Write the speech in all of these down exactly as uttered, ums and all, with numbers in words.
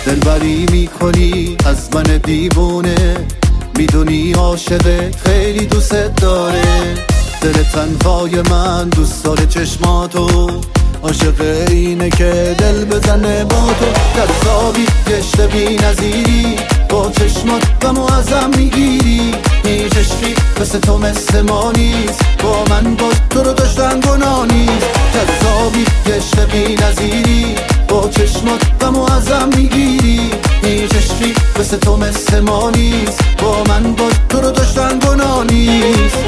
دلبری میکنی از من دیوونه، میدونی عاشقه خیلی دوست داره. دل تنهای من دوست داره چشماتو، عاشق اینه که دل بزنه با تو. جذابی گشت بی نظیری، با چشمات غمو ازم میگیری. هیچ عشقی مثل تو مثل ما نیست، با من با تو رو داشتن گناه نیست. جذابی گشت بی نظیری، با چشمات غمو ازم میگیری. هیچ عشقی مثل تو مثل ما نیست، با من با تو رو داشتن گناه نیست.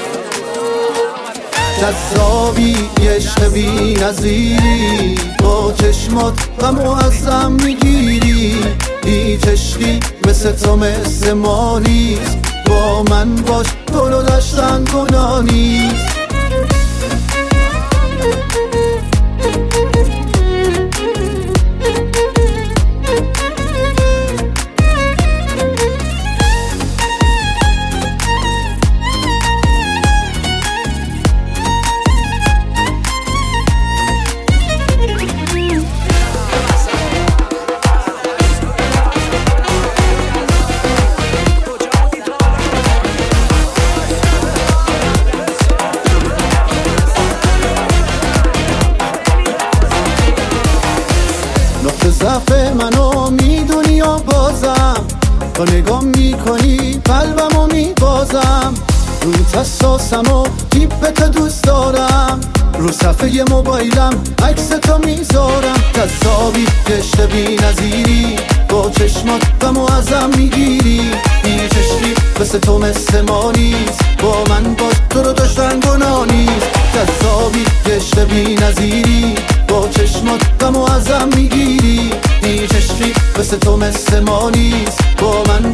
جذابی عشق بی نظیری، با چشمات غمو ازم میگیری. هیچ عشقی مثل تو مثل ما نیست، با من باش تو رو داشتن گناه نیست. نقطه ضعف منو میدونی یا بازم، تا نگاه میکنی قلبمو میبازم. رو حساسم و تیپت دوست دارم، رو صفحه موبایلم عکس تو میذارم. جذابی گشت بی نظیری، با چشمات غمو ازم میگیری. هیچ عشقی مثل تو مثل ما نیست، با من با تو رو داشتن گناه نیست. جذابی گشت بی نظیری، با چشمات غمو ازم میگیری. هیچ عشقی مثل تو مثل ما نیست، با من